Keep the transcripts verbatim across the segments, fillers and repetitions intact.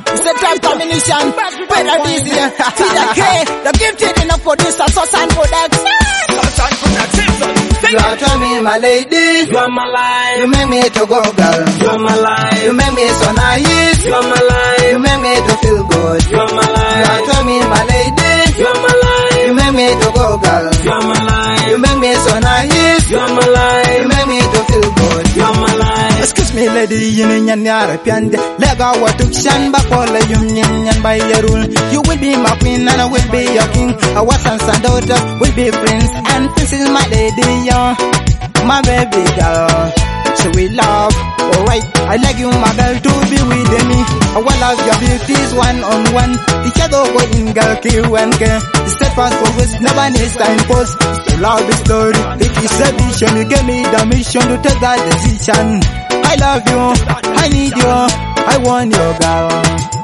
It's a trap combination. Better this year. T J K, the gifted enough producer, Sauce and Products. You are to me, my lady. You are my life. You make me to go, girl. You are my life. You make me so nice. You are my life. You make me to feel good. You are my life. You are to me, my lady. You are my life. You make me to go, girl. You are my life. You make me so nice. You are my life. You make me to feel good. You are my life. Excuse me, lady, yin yan yara piande. Lega watuk shan bakola yum yin yan by your rule. You will be my queen and I will be your king. Our sons and daughters will be friends, and this is my lady, yo, my baby girl. So we love, alright. I like you, my girl, to be with me. I will love your beauties one on one. The shadow go in girl, kill and care. The steadfast always never needs time pause. So love the story. It is a vision. You gave me the mission to take that decision. I love you, I need you, I want you, girl.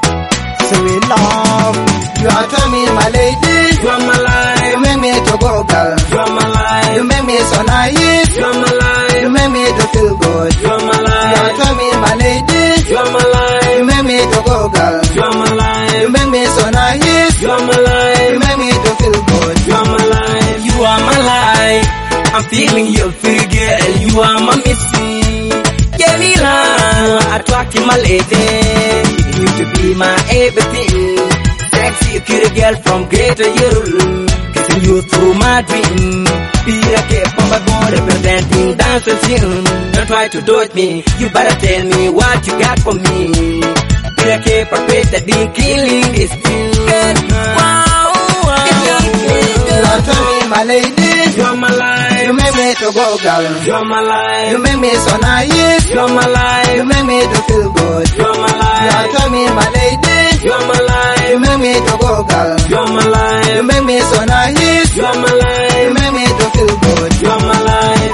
So we love. You are to me, my lady. You are my life. You make me to go, girl. You are my life. You make me so nice. You are my life. You make me to feel good. You are my You life. are to me, my lady. You are my life. You make me to go, girl. You are my life. You make me so nice. You are my life. You make me to feel good. You are my life. You are my life. I'm feeling you, pretty girl. You are my missing. Jamila, attracting my lady. You to be my everything. Sexy, cute girl from Greater Europe. Kissing you through my dream. Be a kid from my body, representing dance and tune. Don't try to do it me. You better tell me what you got for me. Be a kid, perpetrated been killing this thing. Wow, wow. You are to me, my lady. You are my life. You make me to go, girl. You are my life. You make me so nice. You are my life. You make me to feel good. You are my You are life. to me, my lady. You are my life. You make me to go, girl. You are my You life. make me so nice. You are my You life. make me to feel good. You are my life.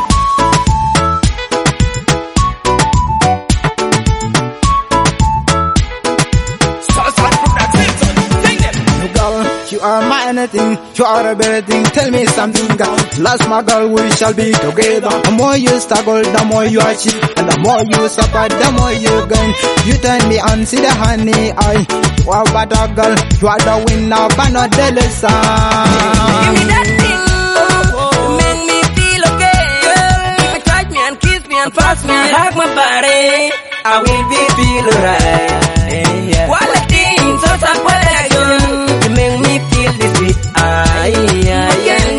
You are my anything, you are everything. Tell me something, girl. Last, my girl, we shall be together. The more you struggle, the more you achieve, and the more you suffer, the more you gain. You turn me on, see the honey, I. You are better, girl. You are the winner, but not the lesson. Give me that thing, oh, make me feel okay. Girl, if you touch me and kiss me and pass me and hug my body, I will be feel alright. Yeah. quality, so satisfaction. You make me feel this way. I, I,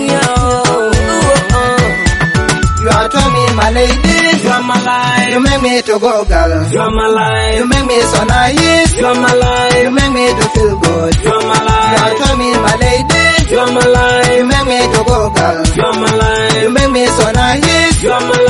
You are to me, my lady. You are my life. You make me to go, girl. You are my life. You make me so nice. You are my life. You make me to feel good. You are my You are life. to me, my lady. You are my You life. make me to go, girl. You are my life. You make me so nice. You are my